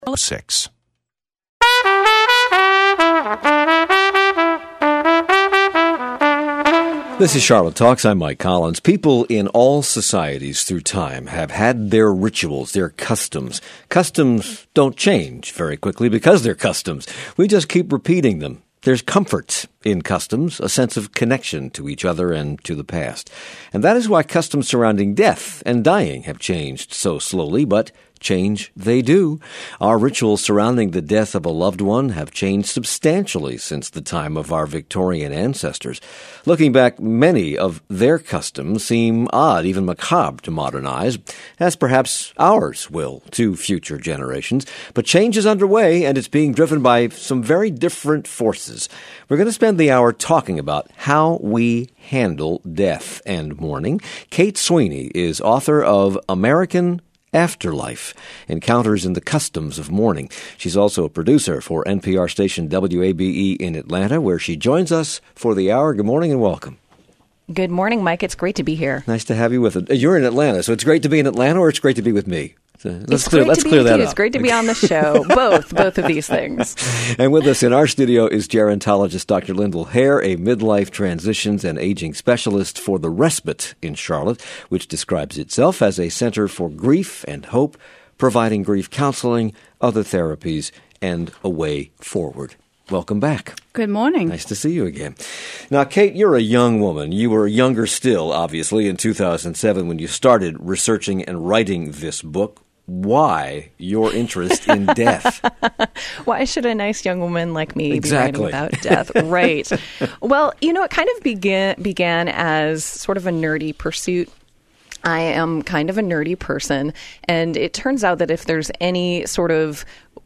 6. This is Charlotte Talks. I'm Mike Collins. People in all societies through time have had their rituals, their customs. Customs don't change very quickly because they're customs. We just keep repeating them. There's comfort in customs, a sense of connection to each other and to the past. And that is why customs surrounding death and dying have changed so slowly, but change they do. Our rituals surrounding the death of a loved one have changed substantially since the time of our Victorian ancestors. Looking back, many of their customs seem odd, even macabre to modernize, as perhaps ours will to future generations. But change is underway, and it's being driven by some very different forces. We're going to spend the hour talking about how we handle death and mourning. Kate Sweeney is author of American Afterlife, Encounters in the Customs of Mourning. She's also a producer for NPR station WABE in Atlanta, where she joins us for the hour. Good morning and welcome. Good morning, Mike. It's great to be here. Nice to have you with us. You're in Atlanta, so it's great to be in Atlanta, or it's great to be with me? Let's clear that up. It's great to be on the show. Both of these things. And with us in our studio is gerontologist Dr. Lyndall Hare, a midlife transitions and aging specialist for The Respite in Charlotte, which describes itself as a center for grief and hope, providing grief counseling, other therapies, and a way forward. Welcome back. Good morning. Nice to see you again. Now, Kate, you're a young woman. You were younger still, obviously, in 2007 when you started researching and writing this book. Why your interest in death? Why should a nice young woman like me be writing about death? Right. Well, it kind of began as sort of a nerdy pursuit. I am kind of a nerdy person, and it turns out that if there's any sort of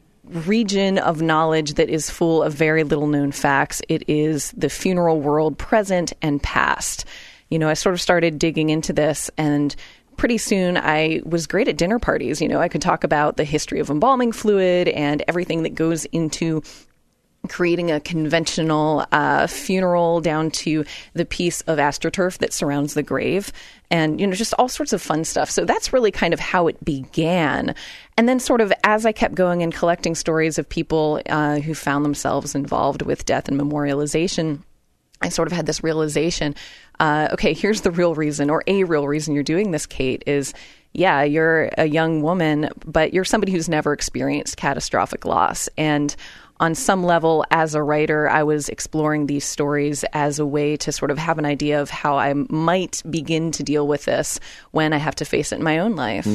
region of knowledge that is full of very little known facts, it is the funeral world, present and past. I sort of started digging into this, and pretty soon I was great at dinner parties. I could talk about the history of embalming fluid and everything that goes into creating a conventional funeral, down to the piece of AstroTurf that surrounds the grave, and just all sorts of fun stuff. So that's really kind of how it began. And then sort of as I kept going and collecting stories of people who found themselves involved with death and memorialization, I sort of had this realization, okay, here's the real reason, or a real reason you're doing this, Kate, is yeah, you're a young woman, but you're somebody who's never experienced catastrophic loss. And on some level, as a writer, I was exploring these stories as a way to sort of have an idea of how I might begin to deal with this when I have to face it in my own life.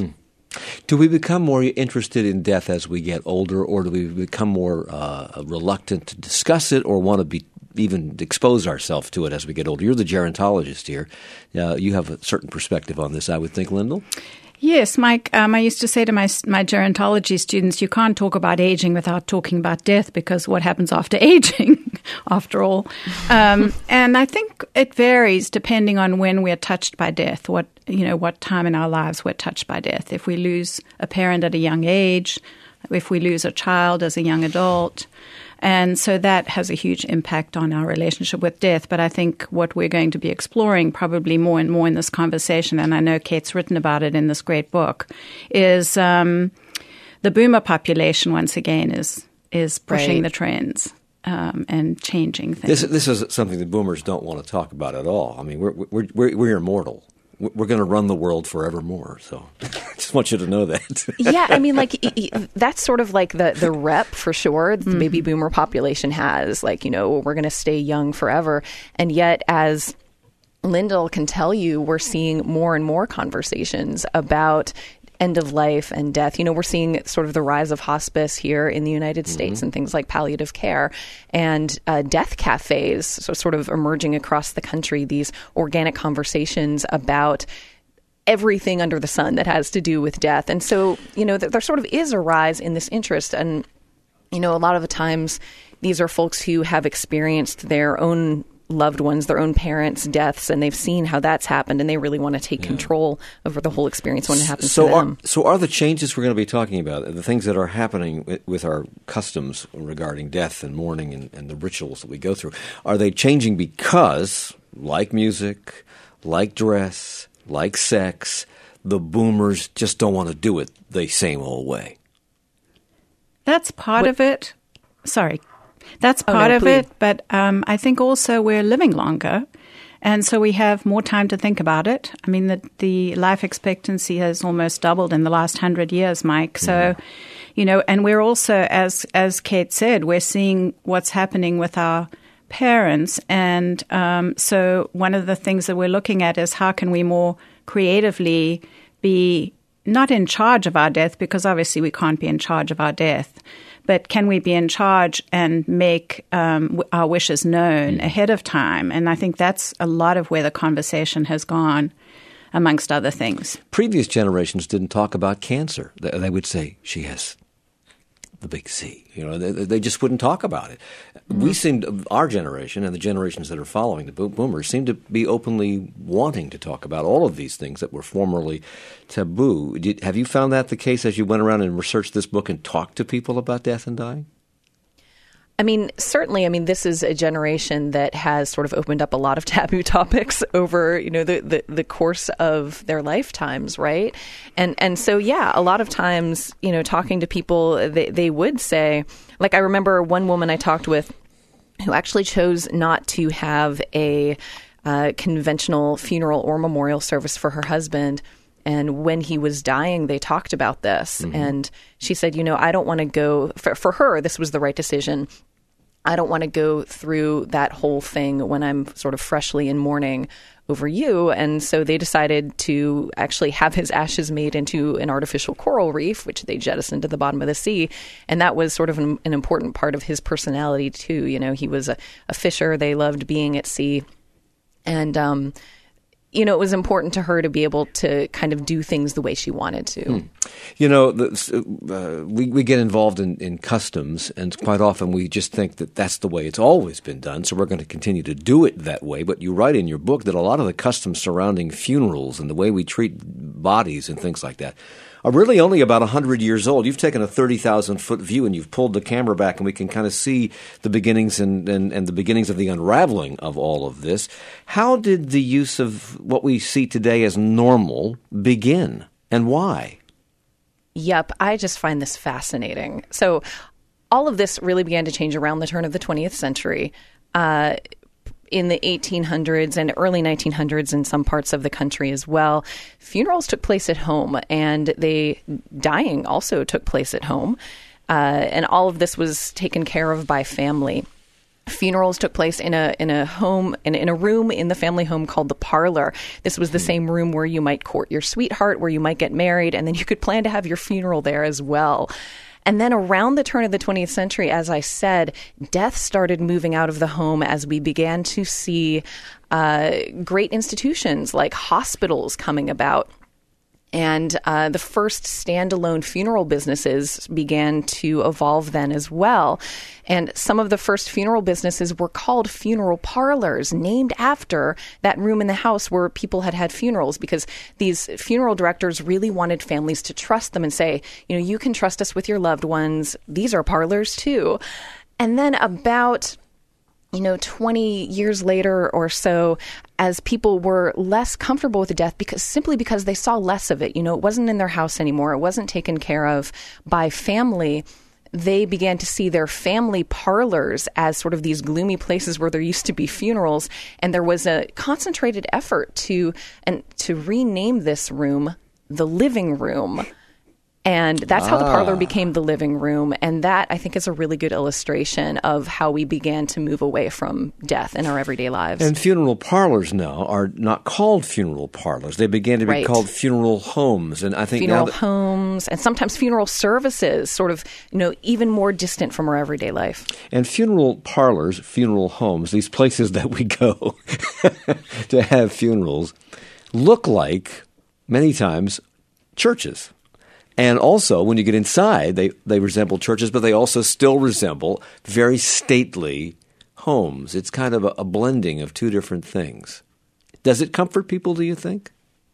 Do we become more interested in death as we get older, or do we become more reluctant to discuss it or want to even expose ourselves to it as we get older? You're the gerontologist here. You have a certain perspective on this, I would think, Lyndall. Yes, Mike. I used to say to my gerontology students, you can't talk about aging without talking about death, because what happens after aging, after all? And I think it varies depending on when we're touched by death, what time in our lives we're touched by death. If we lose a parent at a young age, if we lose a child as a young adult. And so that has a huge impact on our relationship with death. But I think what we're going to be exploring probably more and more in this conversation, and I know Kate's written about it in this great book, is the boomer population once again is pushing the trends and changing things. This is something that boomers don't want to talk about at all. I mean, we're immortal. We're going to run the world forevermore. So I just want you to know that. Yeah, I mean, that's sort of like the rep for sure the baby boomer population has. We're going to stay young forever. And yet, as Lyndall can tell you, we're seeing more and more conversations about end of life and death. We're seeing sort of the rise of hospice here in the United States and things like palliative care and death cafes, so sort of emerging across the country, these organic conversations about everything under the sun that has to do with death. And so, there sort of is a rise in this interest. And, a lot of the times these are folks who have experienced their own loved ones, their own parents' deaths, and they've seen how that's happened, and they really want to take control over the whole experience when it happens to them. So are the changes we're going to be talking about, the things that are happening with our customs regarding death and mourning and the rituals that we go through, are they changing because, like music, like dress, like sex, the boomers just don't want to do it the same old way? That's part of it. Sorry. That's part of it. But I think also we're living longer. And so we have more time to think about it. I mean, the life expectancy has almost doubled in the last 100 years, Mike. So, and we're also, as Kate said, we're seeing what's happening with our parents. And so one of the things that we're looking at is how can we more creatively be not in charge of our death, because obviously we can't be in charge of our death, but can we be in charge and make our wishes known ahead of time? And I think that's a lot of where the conversation has gone, amongst other things. Previous generations didn't talk about cancer. They would say, she has the big C. They just wouldn't talk about it. We seem, our generation and the generations that are following, the boomers, seem to be openly wanting to talk about all of these things that were formerly taboo. Have you found that the case as you went around and researched this book and talked to people about death and dying? I mean, certainly, this is a generation that has sort of opened up a lot of taboo topics over, the course of their lifetimes, right? And so, yeah, a lot of times, talking to people, they would say, like, I remember one woman I talked with who actually chose not to have a conventional funeral or memorial service for her husband. And when he was dying, they talked about this. Mm-hmm. And she said, I don't want to go, for her, this was the right decision. I don't want to go through that whole thing when I'm sort of freshly in mourning over you. And so they decided to actually have his ashes made into an artificial coral reef, which they jettisoned to the bottom of the sea. And that was sort of an important part of his personality, too. He was a fisher. They loved being at sea. And, it was important to her to be able to kind of do things the way she wanted to. We get involved in customs, and quite often we just think that that's the way it's always been done, so we're going to continue to do it that way. But you write in your book that a lot of the customs surrounding funerals and the way we treat bodies and things like that are really only about 100 years old. You've taken a 30,000-foot view and you've pulled the camera back, and we can kind of see the beginnings and the beginnings of the unraveling of all of this. How did the use of what we see today as normal begin, and why? Yep, I just find this fascinating. So all of this really began to change around the turn of the 20th century. In the 1800s and early 1900s in some parts of the country as well, funerals took place at home, and dying also took place at home. And all of this was taken care of by family. Funerals took place in a home, in a room in the family home called the parlor. This was the same room where you might court your sweetheart, where you might get married, and then you could plan to have your funeral there as well. And then around the turn of the 20th century, as I said, death started moving out of the home as we began to see great institutions like hospitals coming about. And the first standalone funeral businesses began to evolve then as well. And some of the first funeral businesses were called funeral parlors, named after that room in the house where people had funerals, because these funeral directors really wanted families to trust them and say, you can trust us with your loved ones. These are parlors too. And then about 20 years later or so, as people were less comfortable with death because they saw less of it, it wasn't in their house anymore, it wasn't taken care of by family, they began to see their family parlors as sort of these gloomy places where there used to be funerals. And there was a concentrated effort to rename this room the living room. And that's how the parlor became the living room. And that, I think, is a really good illustration of how we began to move away from death in our everyday lives. And funeral parlors now are not called funeral parlors. They began to be called funeral homes. And I think funeral homes, and sometimes funeral services, sort of, even more distant from our everyday life. And funeral parlors, funeral homes, these places that we go to have funerals, look like, many times, churches. And also, when you get inside, they resemble churches, but they also still resemble very stately homes. It's kind of a blending of two different things. Does it comfort people, do you think?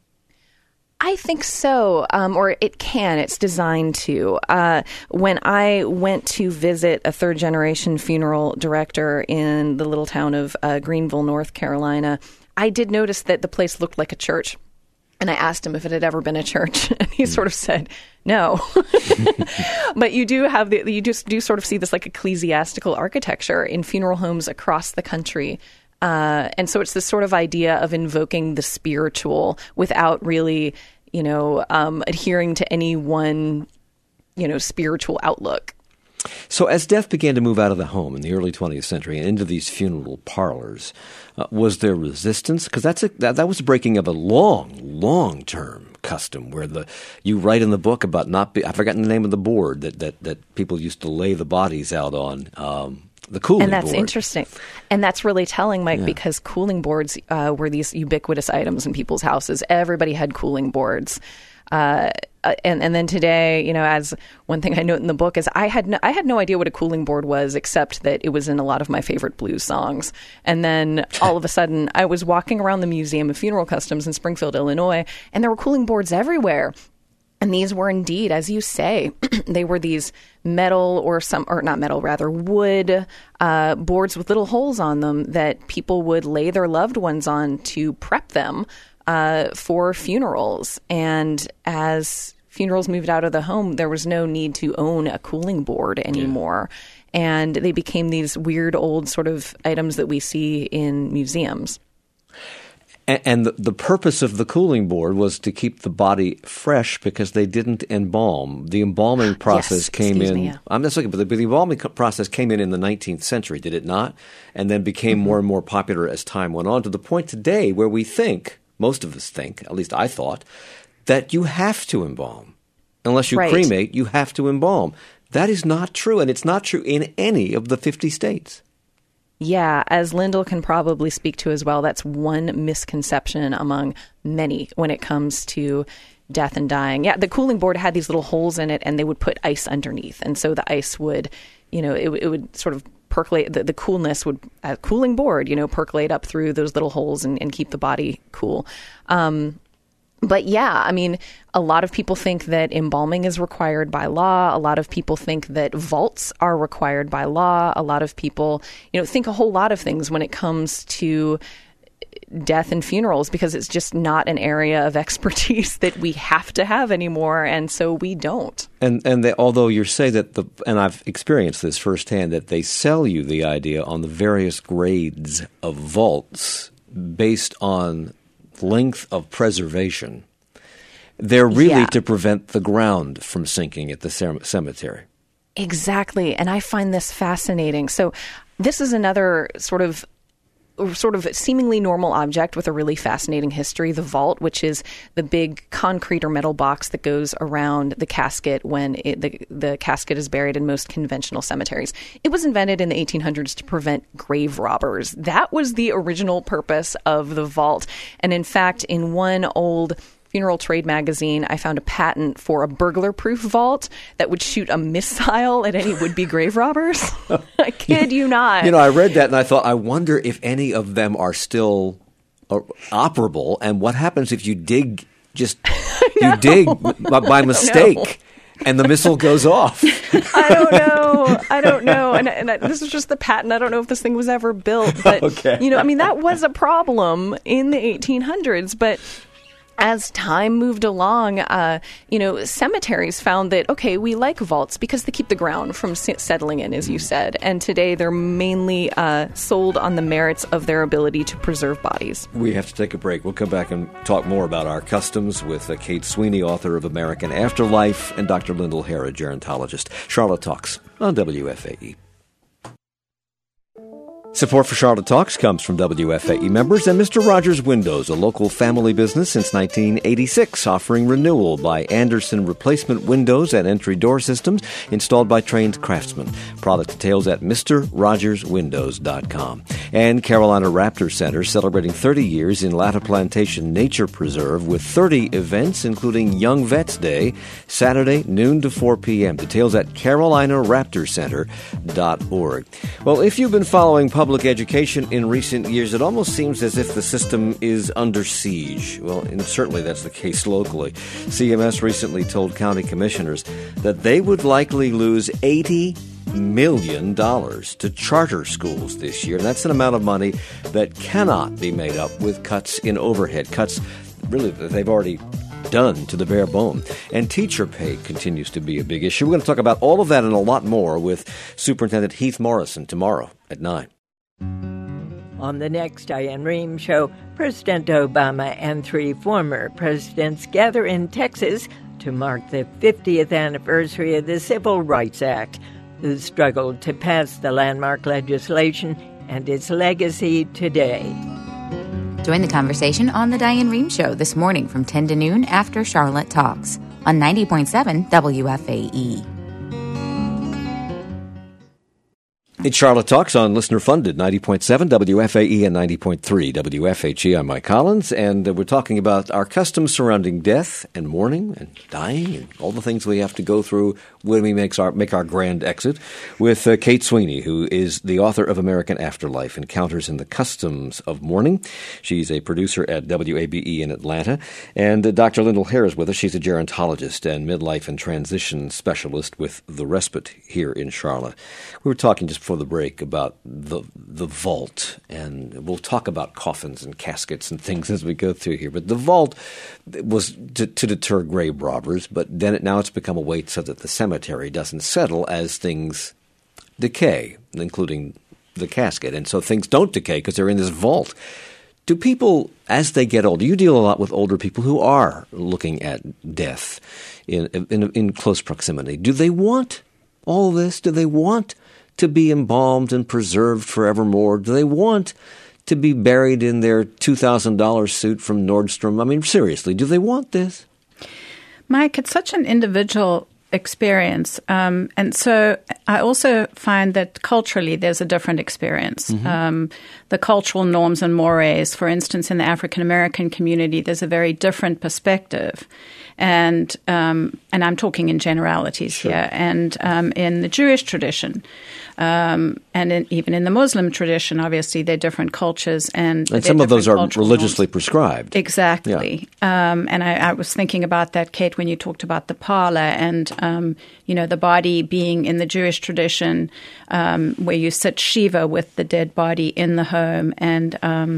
I think so, or it can. It's designed to. When I went to visit a third-generation funeral director in the little town of Greenville, North Carolina, I did notice that the place looked like a church. And I asked him if it had ever been a church, and he sort of said, no. But you do have you just do sort of see this like ecclesiastical architecture in funeral homes across the country. And so it's this sort of idea of invoking the spiritual without really, adhering to any one, spiritual outlook. So as death began to move out of the home in the early 20th century and into these funeral parlors, was there resistance? Because that was the breaking of a long-term custom where you write in the book about I've forgotten the name of the board that people used to lay the bodies out on, the cooling board. And that's interesting. And that's really telling, Mike, because cooling boards were these ubiquitous items in people's houses. Everybody had cooling boards. And then today, as one thing I note in the book is I had no idea what a cooling board was, except that it was in a lot of my favorite blues songs. And then all of a sudden, I was walking around the Museum of Funeral Customs in Springfield, Illinois, and there were cooling boards everywhere. And these were indeed, as you say, they were these wood boards with little holes on them that people would lay their loved ones on to prep them for funerals. And as funerals moved out of the home, there was no need to own a cooling board anymore. Yeah. And they became these weird old sort of items that we see in museums. And the purpose of the cooling board was to keep the body fresh because they didn't embalm. The embalming process came in. Yeah. I'm not looking, but the embalming process came in the 19th century, did it not? And then became more and more popular as time went on, to the point today where we think, most of us think, at least I thought, that you have to embalm. Unless you cremate, you have to embalm. That is not true, and it's not true in any of the 50 states. Yeah, as Lyndall can probably speak to as well, that's one misconception among many when it comes to death and dying. Yeah, the cooling board had these little holes in it, and they would put ice underneath. And so the ice would, it would sort of percolate, the coolness would, a cooling board, percolate up through those little holes and keep the body cool. But yeah, I mean, a lot of people think that embalming is required by law. A lot of people think that vaults are required by law. A lot of people, think a whole lot of things when it comes to death and funerals, because it's just not an area of expertise that we have to have anymore, and so we don't. And although you say that and I've experienced this firsthand, that they sell you the idea on the various grades of vaults based on length of preservation. They're really to prevent the ground from sinking at the cemetery. Exactly, and I find this fascinating. So this is another sort of seemingly normal object with a really fascinating history, the vault, which is the big concrete or metal box that goes around the casket when the casket is buried in most conventional cemeteries. It was invented in the 1800s to prevent grave robbers. That was the original purpose of the vault. And in fact, in one old Funeral Trade magazine, I found a patent for a burglar-proof vault that would shoot a missile at any would-be grave robbers. I kid you not. I read that and I thought, I wonder if any of them are still operable, and what happens if you dig by mistake and the missile goes off. I don't know. And this is just the patent. I don't know if this thing was ever built, but that was a problem in the 1800s, but as time moved along, cemeteries found that, okay, we like vaults because they keep the ground from settling in, as you said. And today they're mainly sold on the merits of their ability to preserve bodies. We have to take a break. We'll come back and talk more about our customs with Kate Sweeney, author of American Afterlife, and Dr. Lyndall Harrod, gerontologist. Charlotte Talks on WFAE. Support for Charlotte Talks comes from WFAE members and Mr. Rogers Windows, a local family business since 1986, offering renewal by Anderson replacement windows and entry door systems installed by trained craftsmen. Product details at MrRogersWindows.com. And Carolina Raptor Center, celebrating 30 years in Latta Plantation Nature Preserve with 30 events, including Young Vets Day, Saturday, noon to 4 p.m. Details at CarolinaRaptorCenter.org. Well, if you've been following public education in recent years, it almost seems as if the system is under siege. Well, and certainly that's the case locally. CMS recently told county commissioners that they would likely lose $80 million to charter schools this year. And that's an amount of money that cannot be made up with cuts in overhead, cuts really that they've already done to the bare bone. And teacher pay continues to be a big issue. We're going to talk about all of that and a lot more with Superintendent Heath Morrison tomorrow at 9. On the next Diane Rehm Show, President Obama and 3 former presidents gather in Texas to mark the 50th anniversary of the Civil Rights Act, who struggled to pass the landmark legislation and its legacy today. Join the conversation on The Diane Rehm Show this morning from 10 to noon after Charlotte Talks on 90.7 WFAE. It's Charlotte Talks on listener-funded 90.7 WFAE and 90.3 WFHE. I'm Mike Collins, and we're talking about our customs surrounding death and mourning and dying and all the things we have to go through when we make our grand exit with Kate Sweeney, who is the author of American Afterlife, Encounters in the Customs of Mourning. She's a producer at WABE in Atlanta. And Dr. Lyndall Hare is with us. She's a gerontologist and midlife and transition specialist with The Respite here in Charlotte. We were talking just before the break about the vault, and we'll talk about coffins and caskets and things as we go through here. But the vault was to deter grave robbers, but then now it's become a way so that the cemetery doesn't settle as things decay, including the casket. And so things don't decay because they're in this vault. Do people, as they get older, you deal a lot with older people who are looking at death in close proximity. Do they want all this? Do they want to be embalmed and preserved forevermore? Do they want to be buried in their $2,000 suit from Nordstrom? I mean, seriously, do they want this? Mike, it's such an individual experience. And so I also find that culturally there's a different experience. Mm-hmm. The cultural norms and mores, for instance, in the African-American community, there's a very different perspective. And I'm talking in generalities Sure. here. And in the Jewish tradition, and even in the Muslim tradition, obviously, they're different cultures. And some of those are religiously norms. Prescribed. Exactly. Yeah. And I was thinking about that, Kate, when you talked about the parlor and, the body being in the Jewish tradition, where you sit Shiva with the dead body in the home and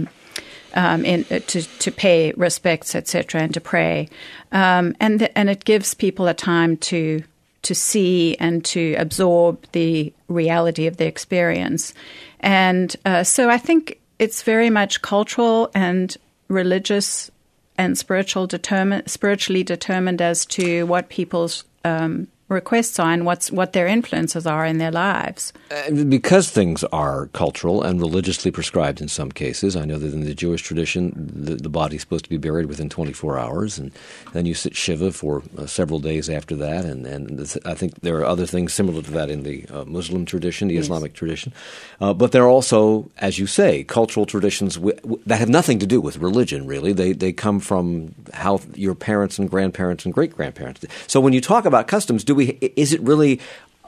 to pay respects, etc., and to pray. And it gives people a time to see and to absorb the reality of the experience. And so I think it's very much cultural and religious and spiritually determined as to what people's requests are and what their influences are in their lives. Because things are cultural and religiously prescribed in some cases, I know that in the Jewish tradition, the body's supposed to be buried within 24 hours, and then you sit Shiva for several days after that, and I think there are other things similar to that in the Muslim tradition, the yes. Islamic tradition. But there are also, as you say, cultural traditions that have nothing to do with religion, really. They come from how your parents and grandparents and great-grandparents did. So when you talk about customs, is it really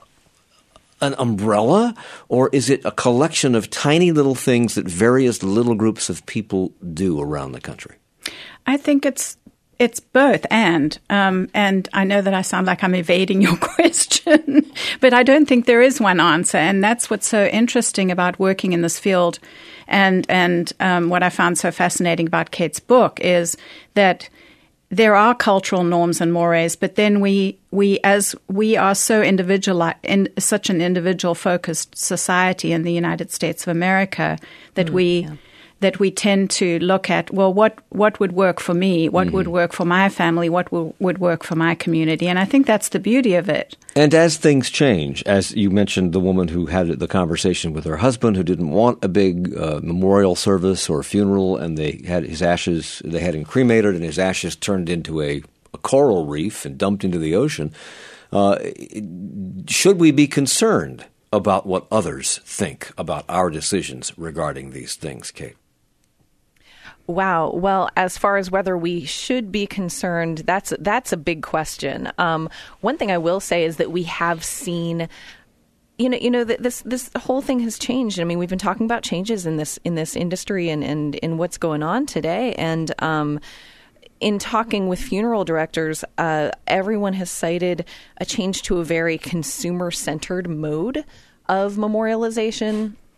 an umbrella, or is it a collection of tiny little things that various little groups of people do around the country? I think it's both and I know that I sound like I'm evading your question, but I don't think there is one answer, and that's what's so interesting about working in this field, and what I found so fascinating about Kate's book is that there are cultural norms and mores, but then we are so in such an individual-focused society in the United States of America that we tend to look at, well, what would work for me, what would work for my family, what would work for my community, and I think that's the beauty of it. And as things change, as you mentioned, the woman who had the conversation with her husband who didn't want a big memorial service or funeral, and they had him cremated, and his ashes turned into a coral reef and dumped into the ocean. Should we be concerned about what others think about our decisions regarding these things, Kate? Wow. Well, as far as whether we should be concerned, that's a big question. One thing I will say is that we have seen, this whole thing has changed. I mean, we've been talking about changes in this industry and in what's going on today. And in talking with funeral directors, everyone has cited a change to a very consumer-centered mode of memorialization.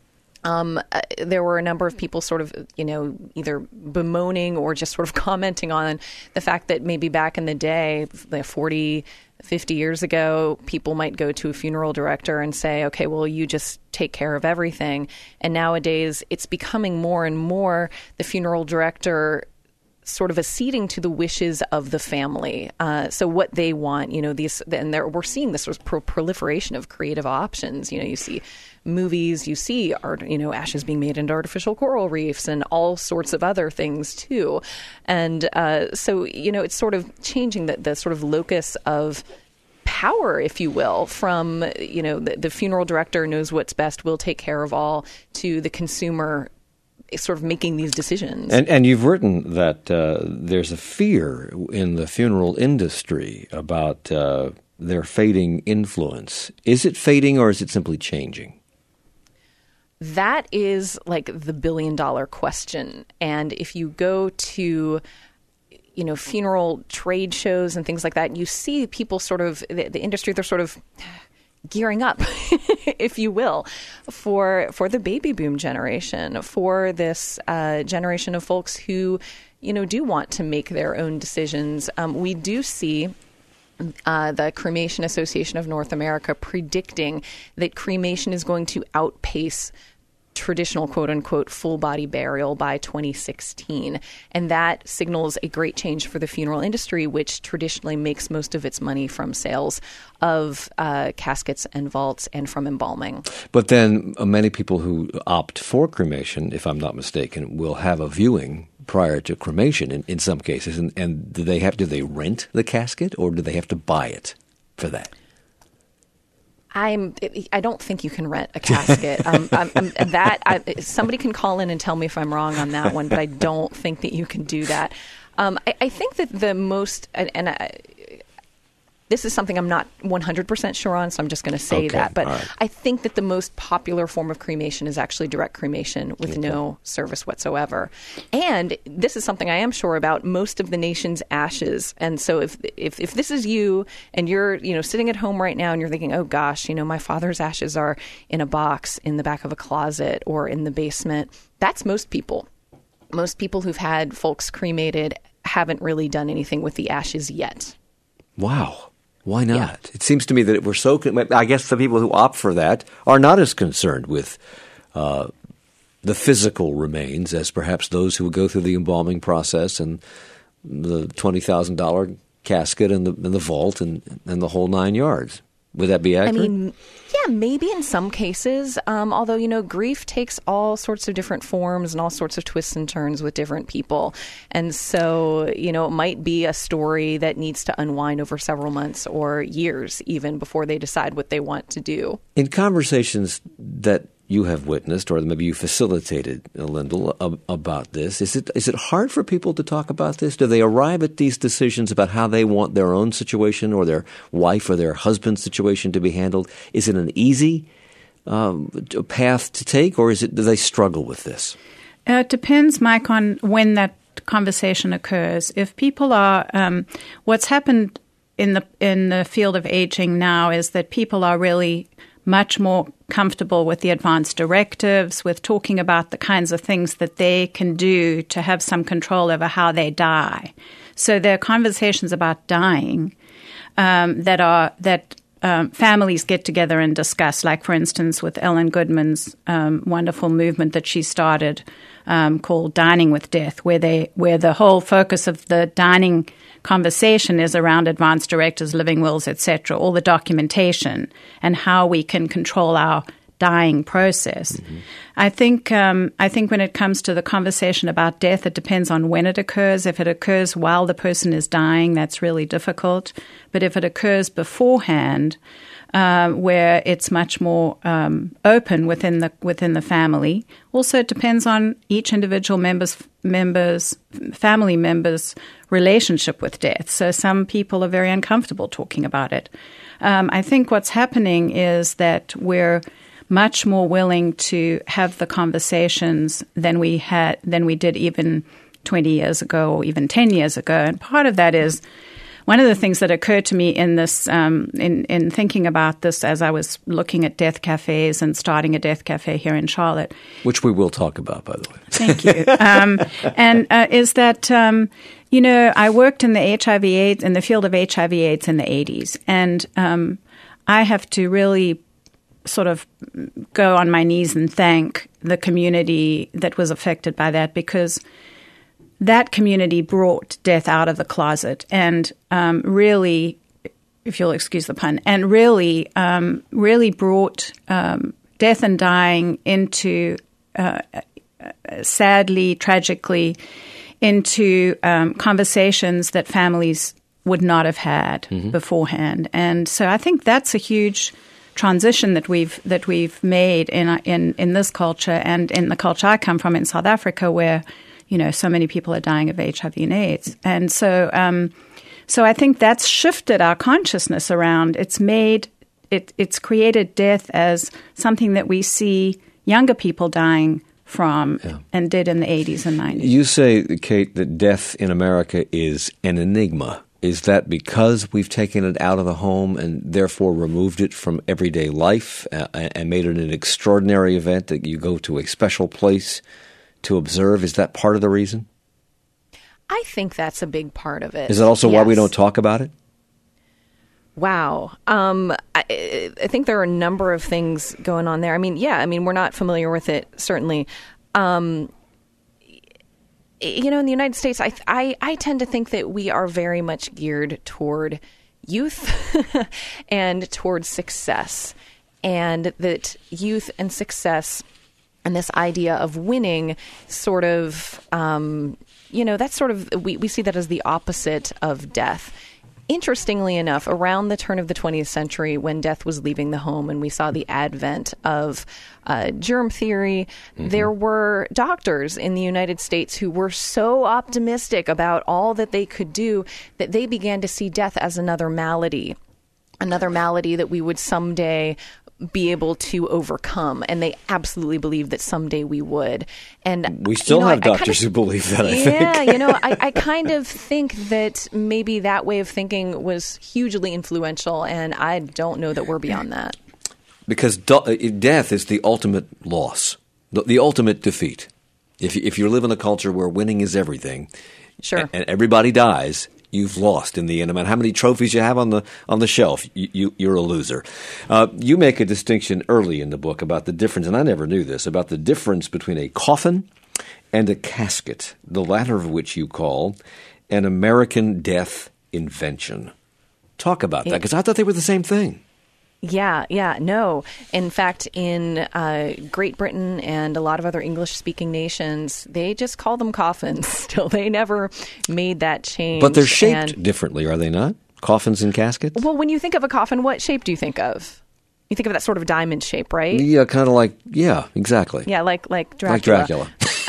there were a number of people sort of, either bemoaning or just sort of commenting on the fact that maybe back in the day, 40, 50 years ago, people might go to a funeral director and say, okay, well, you just take care of everything. And nowadays, it's becoming more and more the funeral director sort of acceding to the wishes of the family. So what they want, we're seeing this sort of proliferation of creative options. You see movies, you see art, ashes being made into artificial coral reefs and all sorts of other things too. And so, it's sort of changing the sort of locus of power, if you will, from, the funeral director knows what's best, will take care of all, to the consumer sort of making these decisions. And you've written that there's a fear in the funeral industry about their fading influence. Is it fading or is it simply changing? That is like the billion-dollar question. And if you go to funeral trade shows and things like that, you see people sort of, the industry, they're sort of gearing up, if you will, for the baby boom generation, for this generation of folks who, do want to make their own decisions. We do see the Cremation Association of North America predicting that cremation is going to outpace traditional quote-unquote full-body burial by 2016. And that signals a great change for the funeral industry, which traditionally makes most of its money from sales of caskets and vaults and from embalming. But then many people who opt for cremation, if I'm not mistaken, will have a viewing prior to cremation in some cases. And do they rent the casket or do they have to buy it for that? I don't think you can rent a casket. Somebody can call in and tell me if I'm wrong on that one, but I don't think that you can do that. I think that the most, this is something I'm not 100% sure on, so I'm just going to say that. But right. I think that the most popular form of cremation is actually direct cremation with no service whatsoever. And this is something I am sure about, most of the nation's ashes. And so if this is you and you're sitting at home right now and you're thinking, oh gosh, my father's ashes are in a box in the back of a closet or in the basement, that's most people. Most people who've had folks cremated haven't really done anything with the ashes yet. Wow. Why not? Yeah. It seems to me that we're so. I guess the people who opt for that are not as concerned with the physical remains as perhaps those who would go through the embalming process and the $20,000 casket and the vault and the whole 9 yards. Would that be accurate? I mean, yeah, maybe in some cases. Although, grief takes all sorts of different forms and all sorts of twists and turns with different people. And so, it might be a story that needs to unwind over several months or years even before they decide what they want to do. In conversations that you have witnessed, or maybe you facilitated, Lyndall, about this, is it hard for people to talk about this? Do they arrive at these decisions about how they want their own situation or their wife or their husband's situation to be handled? Is it an easy path to take, or do they struggle with this? It depends, Mike, on when that conversation occurs. If people are, what's happened in the field of aging now is that people are really much more comfortable with the advance directives, with talking about the kinds of things that they can do to have some control over how they die. So there are conversations about dying that families get together and discuss, like, for instance, with Ellen Goodman's wonderful movement that she started called Dining with Death, where the whole focus of the dining conversation is around advance directives, living wills, etc., all the documentation and how we can control our dying process. Mm-hmm. I think when it comes to the conversation about death, it depends on when it occurs. If it occurs while the person is dying, that's really difficult. But if it occurs beforehand, where it's much more open within the family, also it depends on each individual family member's relationship with death. So some people are very uncomfortable talking about it. I think what's happening is that we're much more willing to have the conversations than we did even 20 years ago or even 10 years ago. And part of that is one of the things that occurred to me in this, in thinking about this as I was looking at death cafes and starting a death cafe here in Charlotte, which we will talk about, by the way. Thank you. Is that I worked in the HIV/AIDS in the field of HIV/AIDS in the 80s, and I have to really sort of go on my knees and thank the community that was affected by that, because that community brought death out of the closet and really, if you'll excuse the pun, and really brought death and dying into, sadly, tragically, into conversations that families would not have had beforehand. And so I think that's a huge transition that we've made in this culture and in the culture I come from in South Africa, where so many people are dying of HIV and AIDS. And so I think that's shifted our consciousness around. It's created death as something that we see younger people dying from and did in the 80s and 90s. You say, Kate, that death in America is an enigma. Is that because we've taken it out of the home and therefore removed it from everyday life and made it an extraordinary event that you go to a special place to observe? Is that part of the reason? I think that's a big part of it. Is that also why we don't talk about it? Wow. I think there are a number of things going on there. We're not familiar with it, certainly. In the United States, I tend to think that we are very much geared toward youth and toward success, and that youth and success and this idea of winning sort of, that's sort of, we see that as the opposite of death. Interestingly enough, around the turn of the 20th century, when death was leaving the home and we saw the advent of germ theory, there were doctors in the United States who were so optimistic about all that they could do that they began to see death as another malady that we would someday be able to overcome. And they absolutely believed that someday we would. And we still have doctors who believe that, I think. I kind of think that maybe that way of thinking was hugely influential, and I don't know that we're beyond that. Because death is the ultimate loss, the ultimate defeat. If you live in a culture where winning is everything, sure, and everybody dies, you've lost in the end. No matter how many trophies you have on the shelf, you're a loser. You make a distinction early in the book about the difference, and I never knew this, about the difference between a coffin and a casket, the latter of which you call an American death invention. Talk about that, because I thought they were the same thing. Yeah, no. In fact, in Great Britain and a lot of other English-speaking nations, they just call them coffins still. They never made that change. But they're shaped differently, are they not? Coffins and caskets? Well, when you think of a coffin, what shape do you think of? You think of that sort of diamond shape, right? Yeah, kind of like, exactly. Yeah, like Dracula. Like Dracula.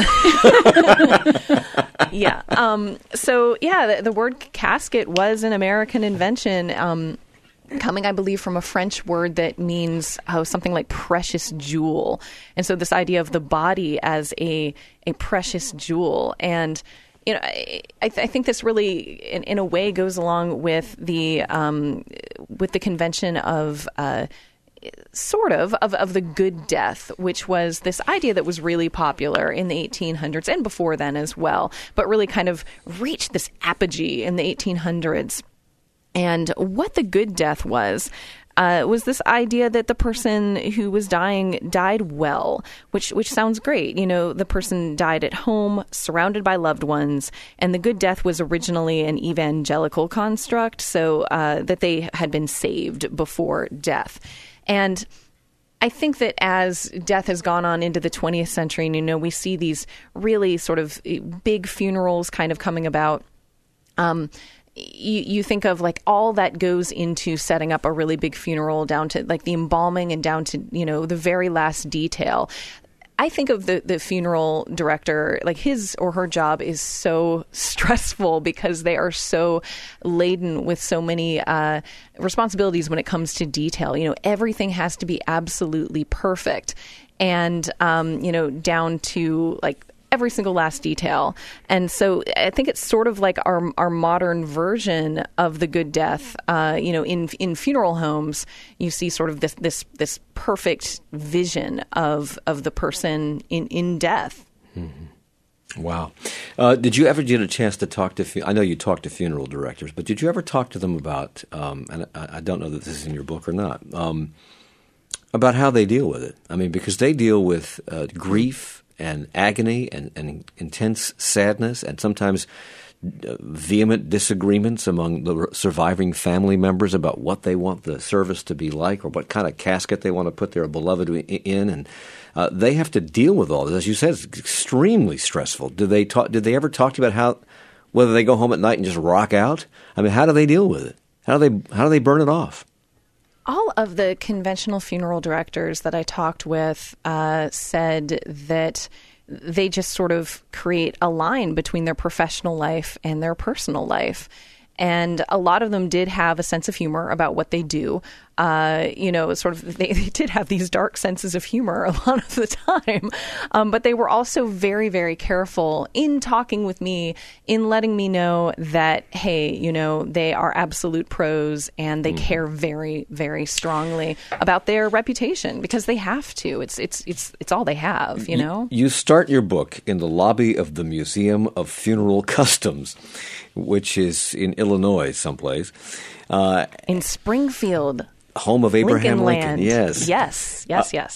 Yeah. The word casket was an American invention, coming, I believe, from a French word that means something like precious jewel. And so this idea of the body as a precious jewel. And, I think this really, in a way, goes along with the convention of sort of the good death, which was this idea that was really popular in the 1800s and before then as well, but really kind of reached this apogee in the 1800s. And what the good death was this idea that the person who was dying died well, which sounds great. The person died at home, surrounded by loved ones, and the good death was originally an evangelical construct, so that they had been saved before death. And I think that as death has gone on into the 20th century, we see these really sort of big funerals kind of coming about. You think of like all that goes into setting up a really big funeral, down to like the embalming and down to, the very last detail. I think of the funeral director, like his or her job is so stressful because they are so laden with so many responsibilities when it comes to detail. Everything has to be absolutely perfect. And, down to like every single last detail. And so I think it's sort of like our modern version of the good death. In funeral homes, you see sort of this perfect vision of the person in death. Mm-hmm. Wow. Did you ever get a chance to talk to, I know you talked to funeral directors, but did you ever talk to them about, and I don't know that this is in your book or not, about how they deal with it? I mean, because they deal with grief and agony and intense sadness and sometimes vehement disagreements among the surviving family members about what they want the service to be like or what kind of casket they want to put their beloved in. And they have to deal with all this. As you said, it's extremely stressful. Did they ever talk to you about whether they go home at night and just rock out? I mean, how do they deal with it? How do they burn it off? All of the conventional funeral directors that I talked with said that they just sort of create a line between their professional life and their personal life. And a lot of them did have a sense of humor about what they do. They did have these dark senses of humor a lot of the time. But they were also very, very careful in talking with me, in letting me know that, hey, they are absolute pros and they care very, very strongly about their reputation because they have to. It's all they have, You start your book in the lobby of the Museum of Funeral Customs, which is in Illinois someplace. In Springfield. Home of Abraham Lincoln. Yes.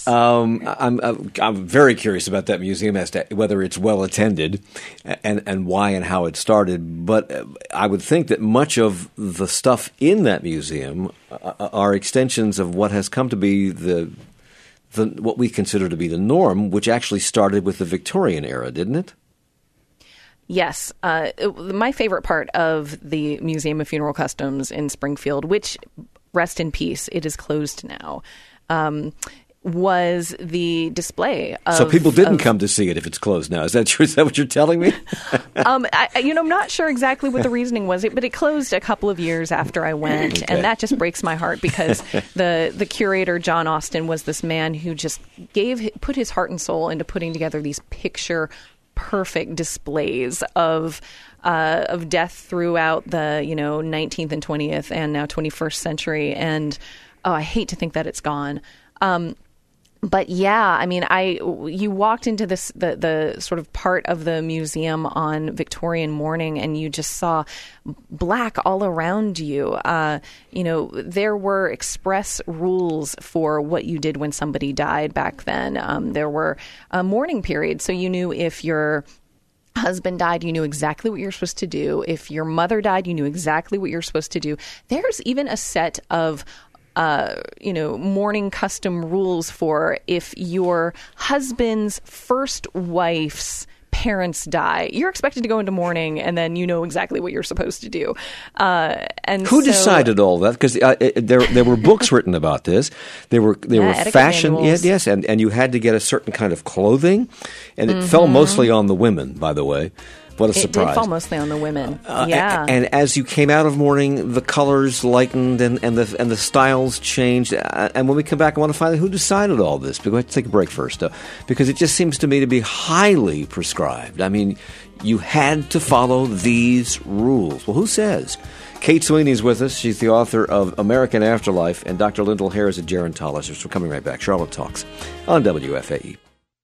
I'm very curious about that museum as to whether it's well attended and why and how it started. But I would think that much of the stuff in that museum are extensions of what has come to be what we consider to be the norm, which actually started with the Victorian era, didn't it? Yes. My favorite part of the Museum of Funeral Customs in Springfield, which, rest in peace, it is closed now, was the display of... So people didn't come to see it if it's closed now. Is that true? Is that what you're telling me? I'm not sure exactly what the reasoning was, but it closed a couple of years after I went. Okay. And that just breaks my heart because the curator, John Austin, was this man who just put his heart and soul into putting together these perfect displays of death throughout the 19th and 20th and now 21st century, and I hate to think that it's gone. But yeah, I mean, you walked into this the sort of part of the museum on Victorian morning, and you just saw black all around you. There were express rules for what you did when somebody died back then. There were mourning periods, so you knew if your husband died, you knew exactly what you're supposed to do. If your mother died, you knew exactly what you're supposed to do. There's even a set of mourning custom rules for if your husband's first wife's parents die. You're expected to go into mourning, and then you know exactly what you're supposed to do. Who decided all that? Because there were books written about this. There were fashion, yes, and you had to get a certain kind of clothing, and it fell mostly on the women. By the way. What a surprise. It did fall mostly on the women. Yeah. And as you came out of mourning, the colors lightened and the styles changed. And when we come back, I want to find out who decided all this. But we have to take a break first, because it just seems to me to be highly prescribed. I mean, you had to follow these rules. Well, who says? Kate Sweeney is with us. She's the author of American Afterlife, and Dr. Lyndall Hare is a gerontologist. We're coming right back. Charlotte Talks on WFAE.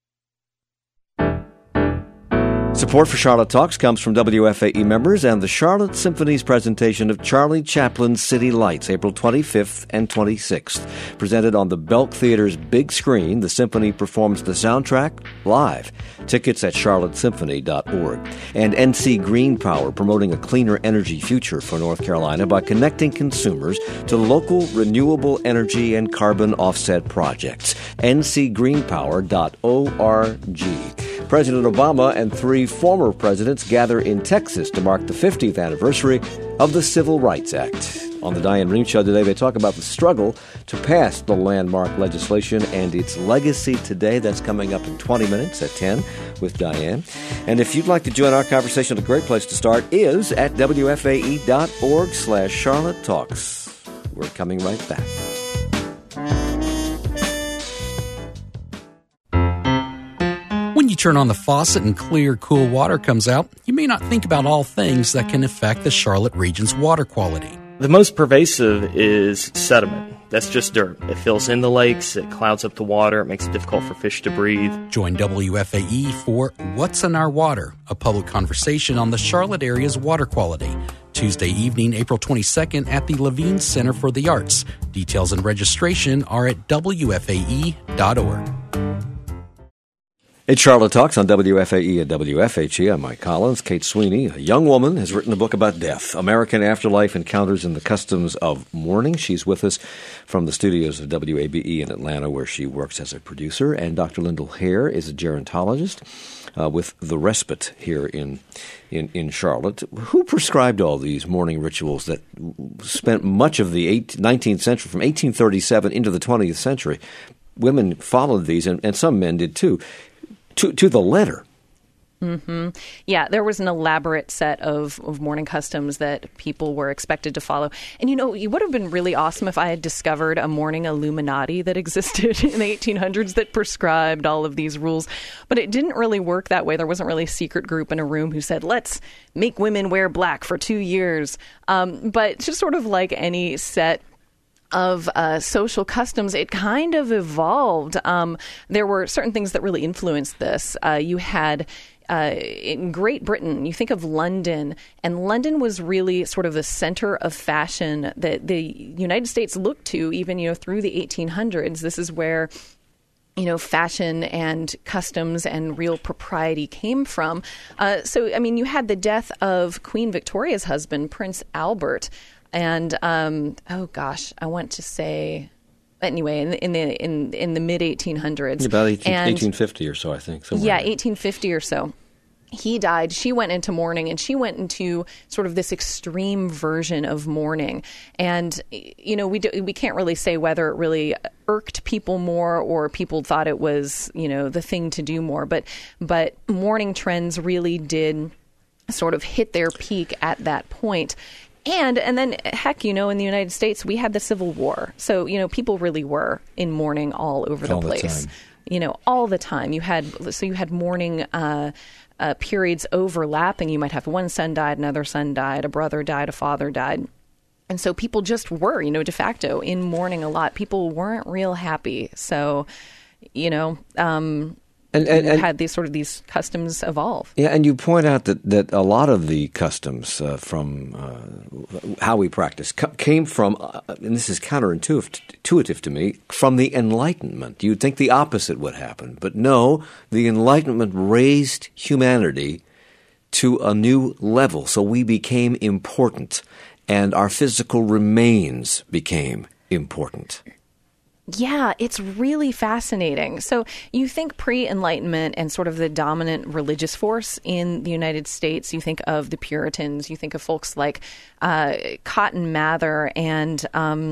Support for Charlotte Talks comes from WFAE members and the Charlotte Symphony's presentation of Charlie Chaplin's City Lights, April 25th and 26th. Presented on the Belk Theater's big screen, the symphony performs the soundtrack live. Tickets at charlottesymphony.org. And NC Green Power, promoting a cleaner energy future for North Carolina by connecting consumers to local renewable energy and carbon offset projects. ncgreenpower.org. President Obama and 3 former presidents gather in Texas to mark the 50th anniversary of the Civil Rights Act. On the Diane Rehm Show today, they talk about the struggle to pass the landmark legislation and its legacy today. That's coming up in 20 minutes at 10 with Diane. And if you'd like to join our conversation, a great place to start is at WFAE.org/Charlotte Talks. We're coming right back. When you turn on the faucet and clear, cool water comes out, you may not think about all things that can affect the Charlotte region's water quality. The most pervasive is sediment. That's just dirt. It fills in the lakes, it clouds up the water, it makes it difficult for fish to breathe. Join WFAE for What's in Our Water, a public conversation on the Charlotte area's water quality. Tuesday evening, April 22nd at the Levine Center for the Arts. Details and registration are at WFAE.org. It's Charlotte Talks on WFAE and WFHE. I'm Mike Collins. Kate Sweeney, a young woman, has written a book about death, American Afterlife Encounters in the Customs of Mourning. She's with us from the studios of WABE in Atlanta, where she works as a producer. And Dr. Lyndall Hare is a gerontologist with The Respite here in Charlotte. Who prescribed all these mourning rituals that spent much of the 19th century, from 1837 into the 20th century? Women followed these, and some men did too. To the letter. Mm-hmm. Yeah, there was an elaborate set of mourning customs that people were expected to follow. And, it would have been really awesome if I had discovered a mourning Illuminati that existed in the 1800s that prescribed all of these rules. But it didn't really work that way. There wasn't really a secret group in a room who said, let's make women wear black for 2 years. But just sort of like any set of social customs, it kind of evolved. There were certain things that really influenced this. You had in Great Britain, you think of London, and London was really sort of the center of fashion that the United States looked to even, through the 1800s. This is where fashion and customs and real propriety came from. You had the death of Queen Victoria's husband, Prince Albert. And I want to say, anyway, in the mid 1800s, about 1850 or so, I think. Yeah, 1850 or so. He died. She went into mourning, and she went into sort of this extreme version of mourning. And we can't really say whether it really irked people more or people thought it was the thing to do more. But mourning trends really did sort of hit their peak at that point. And then, heck, in the United States, we had the Civil War. So, people really were in mourning all over the place. All the time. You had mourning periods overlapping. You might have one son died, another son died, a brother died, a father died. And so people just were, de facto in mourning a lot. People weren't real happy. So, And had these customs evolve. Yeah, and you point out that a lot of the customs from how we practice came from, and this is counterintuitive to me, from the Enlightenment. You'd think the opposite would happen. But no, the Enlightenment raised humanity to a new level. So we became important, and our physical remains became important. Yeah, it's really fascinating. So you think pre-Enlightenment and sort of the dominant religious force in the United States, you think of the Puritans, you think of folks like Cotton Mather and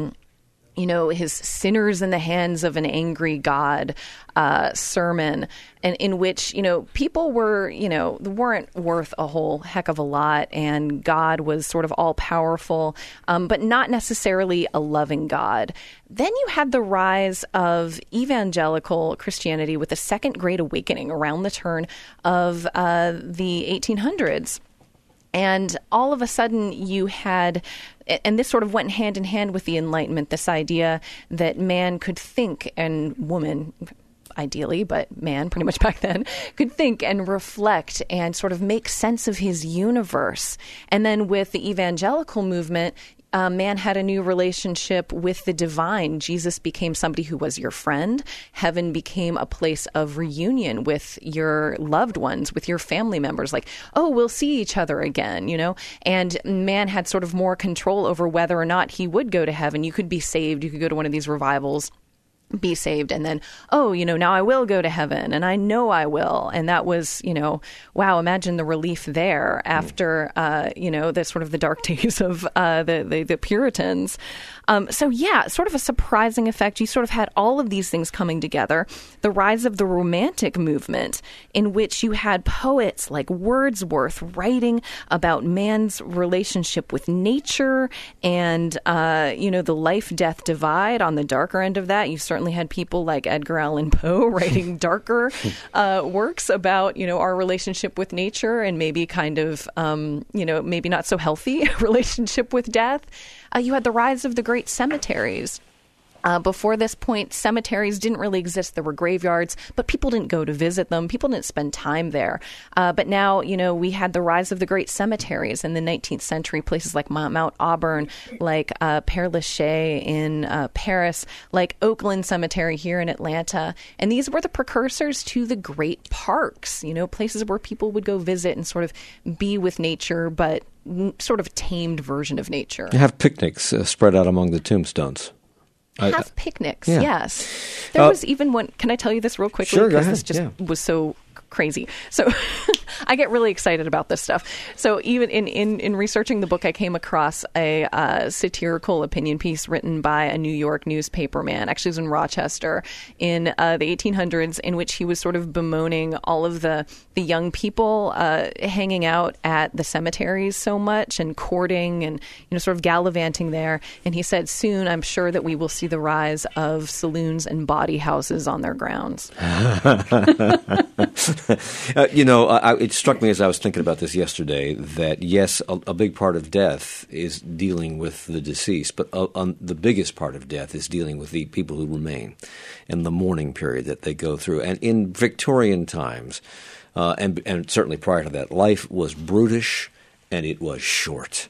his Sinners in the Hands of an Angry God sermon, and in which, people weren't worth a whole heck of a lot, and God was sort of all powerful, but not necessarily a loving God. Then you had the rise of evangelical Christianity with the Second Great Awakening around the turn of the 1800s. And all of a sudden you had, and this sort of went hand in hand with the Enlightenment, this idea that man could think, and woman ideally, but man pretty much back then, could think and reflect and sort of make sense of his universe. And then with the evangelical movement, man had a new relationship with the divine. Jesus became somebody who was your friend. Heaven became a place of reunion with your loved ones, with your family members. Like, oh, we'll see each other again, And man had sort of more control over whether or not he would go to heaven. You could be saved. You could go to one of these revivals, be saved, and then, now I will go to heaven, and I know I will. And that was, wow, imagine the relief there after, the sort of the dark days of the Puritans. Sort of a surprising effect. You sort of had all of these things coming together. The rise of the Romantic movement, in which you had poets like Wordsworth writing about man's relationship with nature and, the life-death divide on the darker end of that. You certainly certainly had people like Edgar Allan Poe writing darker works about, our relationship with nature and maybe kind of, maybe not so healthy relationship with death. You had the rise of the great cemeteries. Before this point, cemeteries didn't really exist. There were graveyards, but people didn't go to visit them. People didn't spend time there. But now, we had the rise of the great cemeteries in the 19th century, places like Mount Auburn, like Père Lachaise in Paris, like Oakland Cemetery here in Atlanta. And these were the precursors to the great parks, places where people would go visit and sort of be with nature, but sort of tamed version of nature. You have picnics spread out among the tombstones. Have picnics, yes. There was even one. Can I tell you this real quickly? Sure, go ahead. Because this just was so crazy. So I get really excited about this stuff. So even in researching the book, I came across a satirical opinion piece written by a New York newspaperman. Actually, it was in Rochester in the 1800s, in which he was sort of bemoaning all of the young people hanging out at the cemeteries so much and courting and sort of gallivanting there. And he said, soon I'm sure that we will see the rise of saloons and bawdy houses on their grounds. It struck me as I was thinking about this yesterday that, yes, a big part of death is dealing with the deceased, but the biggest part of death is dealing with the people who remain and the mourning period that they go through. And in Victorian times, and certainly prior to that, life was brutish and it was short.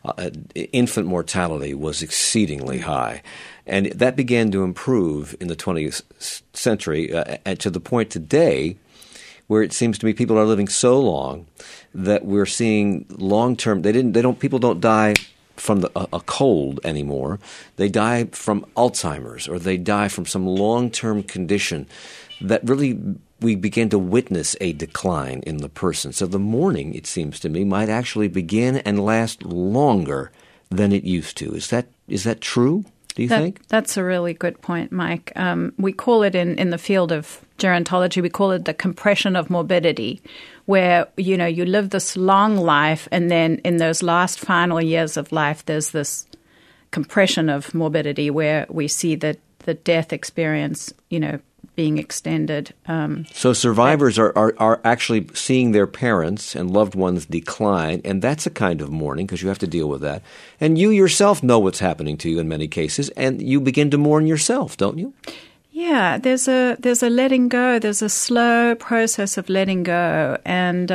Infant mortality was exceedingly high. And that began to improve in the 20th century and to the point today where it seems to me people are living so long that we're seeing long-term. People don't die from a cold anymore. They die from Alzheimer's, or they die from some long-term condition that really we begin to witness a decline in the person. So the mourning, it seems to me, might actually begin and last longer than it used to. Is that true? Do you think? That's a really good point, Mike. We call it in the field of gerontology, we call it the compression of morbidity, where, you live this long life, and then in those last final years of life, there's this compression of morbidity where we see that the death experience, being extended. So survivors are actually seeing their parents and loved ones decline, and that's a kind of mourning because you have to deal with that. And you yourself know what's happening to you in many cases, and you begin to mourn yourself, don't you? Yeah, there's a letting go. There's a slow process of letting go, and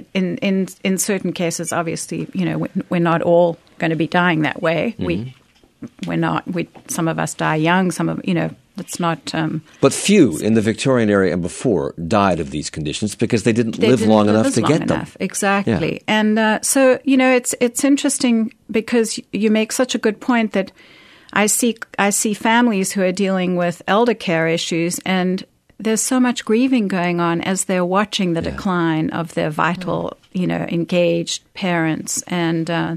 in certain cases, obviously, we're not all going to be dying that way. Mm-hmm. We're not. Some of us die young. Some of it's not. But few in the Victorian era and before died of these conditions because they didn't live long enough to get them. Exactly, yeah. And so it's interesting because you make such a good point that I see families who are dealing with elder care issues, and there's so much grieving going on as they're watching the decline of their vital, engaged parents, and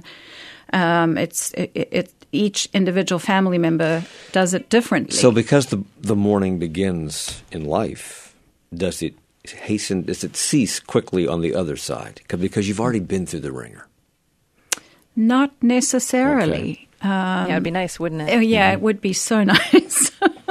it's each individual family member does it differently. So because the mourning begins in life, does it cease quickly on the other side? Because you've already been through the ringer. Not necessarily. Okay. it'd be nice, wouldn't it? Yeah, It would be so nice.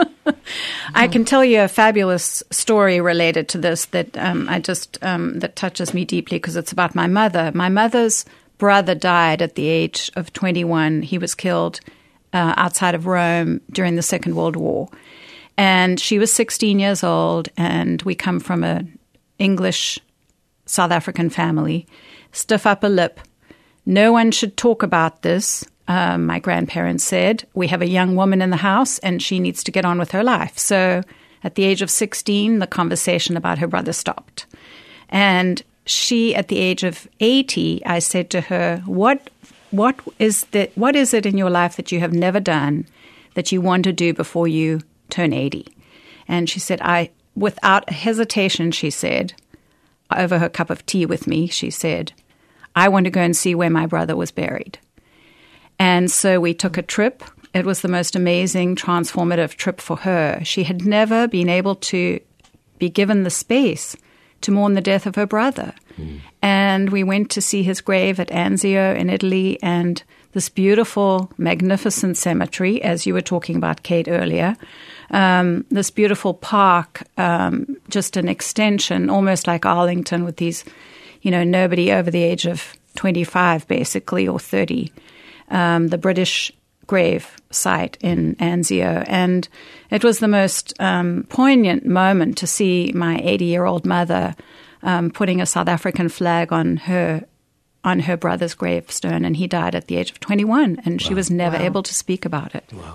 I can tell you a fabulous story related to this that that touches me deeply because it's about my mother. My mother's brother died at the age of 21. He was killed outside of Rome during the Second World War. And she was 16 years old, and we come from an English South African family. Stiff upper lip. No one should talk about this, my grandparents said. We have a young woman in the house, and she needs to get on with her life. So at the age of 16, the conversation about her brother stopped. And she, at the age of 80, I said to her, what is it in your life that you have never done that you want to do before you turn 80? And she said, without hesitation, she said, over her cup of tea with me, she said, I want to go and see where my brother was buried. And so we took a trip. It was the most amazing, transformative trip for her. She had never been able to be given the space to mourn the death of her brother. And we went to see his grave at Anzio in Italy, and this beautiful, magnificent cemetery, as you were talking about, Kate, earlier, this beautiful park, just an extension, almost like Arlington, with these, nobody over the age of 25, basically, or 30. The British grave site in Anzio. And it was the most poignant moment to see my 80-year-old mother putting a South African flag on her brother's gravestone, and he died at the age of 21, and she was never able to speak about it. Wow.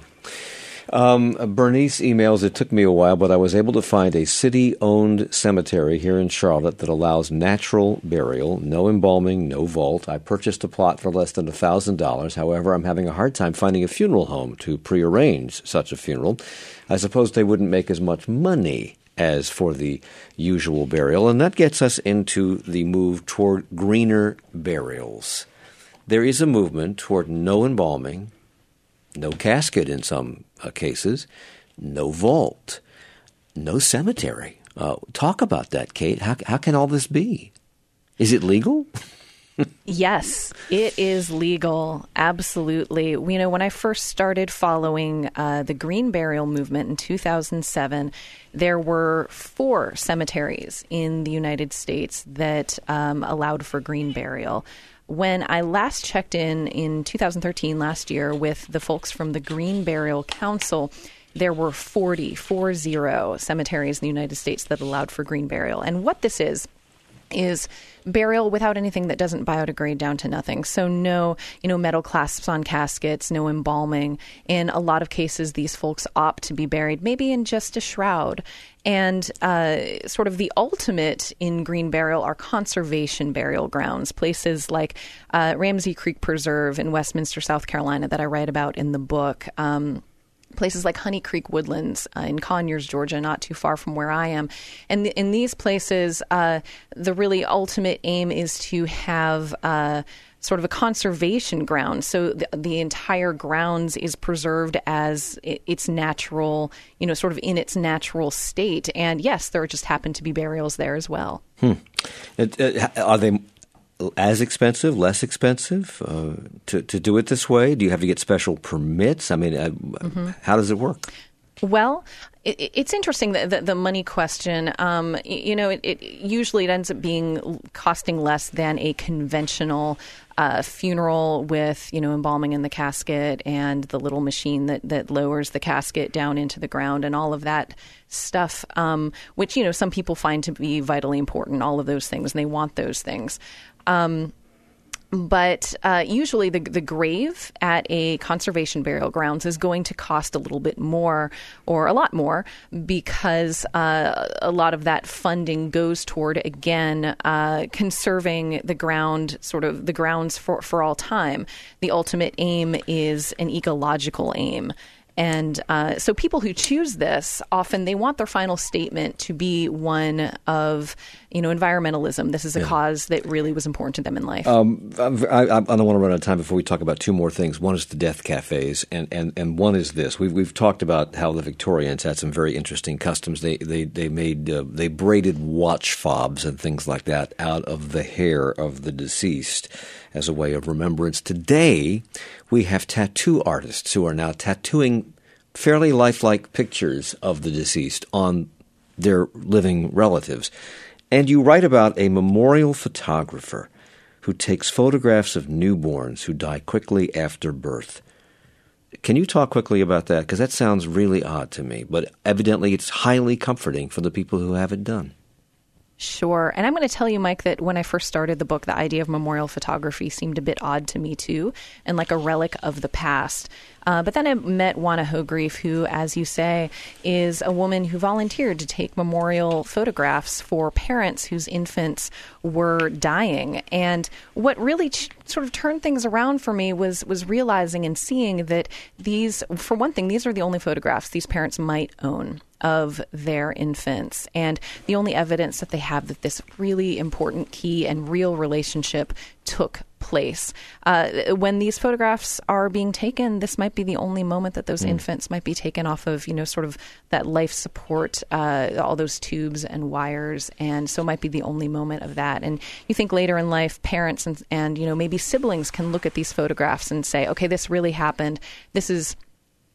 Bernice emails, it took me a while, but I was able to find a city-owned cemetery here in Charlotte that allows natural burial, no embalming, no vault. I purchased a plot for less than $1,000. However, I'm having a hard time finding a funeral home to prearrange such a funeral. I suppose they wouldn't make as much money as for the usual burial, and that gets us into the move toward greener burials. There is a movement toward no embalming, no casket in some cases, no vault, no cemetery. Talk about that, Kate. How can all this be? Is it legal? Yes, it is legal. Absolutely. When I first started following the green burial movement in 2007, there were 4 cemeteries in the United States that allowed for green burial. When I last checked in 2013, last year, with the folks from the Green Burial Council, there were 40 cemeteries in the United States that allowed for green burial. And what this is burial without anything that doesn't biodegrade down to nothing. So no, metal clasps on caskets, no embalming. In a lot of cases, these folks opt to be buried maybe in just a shroud. And sort of the ultimate in green burial are conservation burial grounds, places like Ramsey Creek Preserve in Westminster, South Carolina, that I write about in the book. Places like Honey Creek Woodlands in Conyers, Georgia, not too far from where I am. And in these places, the really ultimate aim is to have sort of a conservation ground. So the entire grounds is preserved as its natural, sort of in its natural state. And yes, there just happen to be burials there as well. Are they as expensive, less expensive to do it this way? Do you have to get special permits? I mean, how does it work? Well, it's interesting, the money question. It usually ends up costing less than a conventional funeral with, embalming in the casket and the little machine that lowers the casket down into the ground and all of that stuff, which, some people find to be vitally important, all of those things, and they want those things. But usually the grave at a conservation burial grounds is going to cost a little bit more, or a lot more, because a lot of that funding goes toward, again, conserving the ground, sort of the grounds for all time. The ultimate aim is an ecological aim. And so people who choose this, often they want their final statement to be one of, environmentalism. This is a cause that really was important to them in life. I don't want to run out of time before we talk about 2 more things. One is the death cafes, and one is this. We've talked about how the Victorians had some very interesting customs. They braided watch fobs and things like that out of the hair of the deceased as a way of remembrance. Today, we have tattoo artists who are now tattooing fairly lifelike pictures of the deceased on their living relatives. And you write about a memorial photographer who takes photographs of newborns who die quickly after birth. Can you talk quickly about that? Because that sounds really odd to me, but evidently it's highly comforting for the people who have it done. Sure. And I'm going to tell you, Mike, that when I first started the book, the idea of memorial photography seemed a bit odd to me, too, and like a relic of the past. But then I met Juana Hogrefe, who, as you say, is a woman who volunteered to take memorial photographs for parents whose infants were dying. And what really sort of turned things around for me was realizing and seeing that these, for one thing, these are the only photographs these parents might own of their infants, and the only evidence that they have that this really important, key, and real relationship took place. When these photographs are being taken, this might be the only moment that those infants might be taken off of, sort of that life support, all those tubes and wires, and so it might be the only moment of that. And you think later in life, parents and maybe siblings can look at these photographs and say, okay, this really happened. This is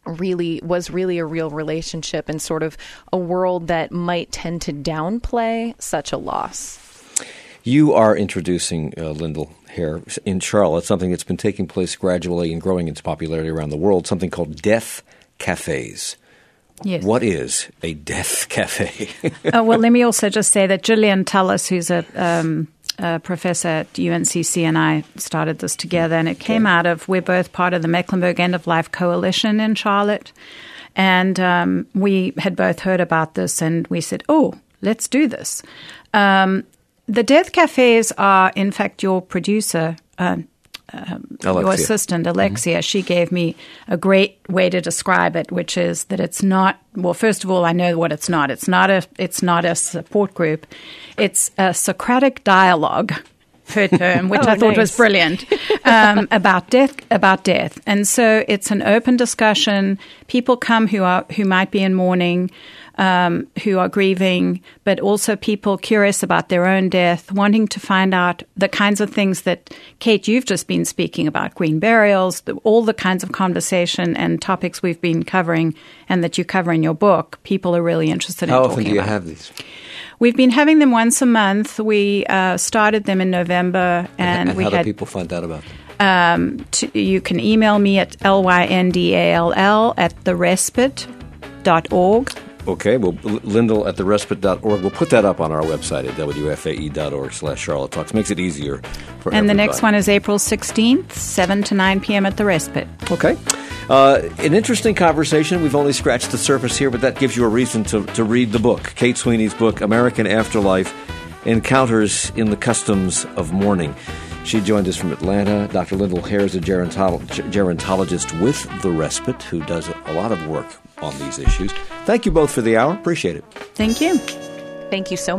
was really a real relationship in sort of a world that might tend to downplay such a loss. You are introducing, Lyndall Hare, in Charlotte, something that's been taking place gradually and growing its popularity around the world, something called death cafes. Yes. What is a death cafe? Well, let me also just say that Gillian Tullis, who's a professor at UNCC, and I started this together, and it came out of, we're both part of the Mecklenburg End of Life Coalition in Charlotte, and we had both heard about this, and we said, oh, let's do this. The death cafes are, in fact, your producer, your assistant, Alexia, mm-hmm. She gave me a great way to describe it, which is that it's not, well, first of all, I know what it's not. It's not a support group. It's a Socratic dialogue, her term, which I thought was brilliant, about death. And so it's an open discussion. People come who might be in mourning, who are grieving, but also people curious about their own death, wanting to find out the kinds of things that, Kate, you've just been speaking about, green burials, all the kinds of conversation and topics we've been covering and that you cover in your book. People are really interested in talking about. How often do you have these? We've been having them once a month. We started them in November. And how do people find out about them? You can email me at lyndall@therespite.org. Okay, well, Lyndall at therespite.org. We'll put that up on our website at wfae.org/Charlotte Talks. Makes it easier for everybody. And the next one is April 16th, 7 to 9 p.m. at the Respite. Okay. An interesting conversation. We've only scratched the surface here, but that gives you a reason to read the book. Kate Sweeney's book, American Afterlife, Encounters in the Customs of Mourning. She joined us from Atlanta. Dr. Lyndall Hare is a gerontologist with The Respite, who does a lot of work on these issues. Thank you both for the hour. Appreciate it. Thank you. Thank you so much.